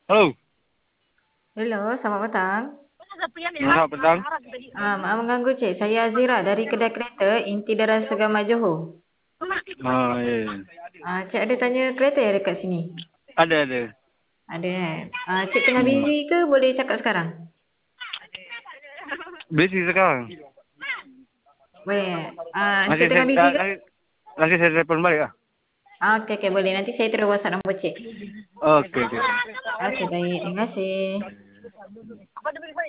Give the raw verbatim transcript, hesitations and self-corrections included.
Halo. Hello, selamat petang. Selamat petang. Ah, maaf mengganggu Cik. Saya Azira dari kedai kereta Inti Daras Segama Johor. Ah, ya. ya. Ah, Cik ada tanya kereta ya dekat sini? Ada, ada. Ada kan? Ah, Cik tengah Hmm. busy ke boleh cakap sekarang? Busy sekarang. Boleh. Ah, Nanti Cik saya, tengah busy ah, ke? nanti, nanti saya telepon balik lah. Ah, okey, okey boleh. Nanti saya terus WhatsApp nombor Cik. Okey, okey. Okey, baik. Terima kasih.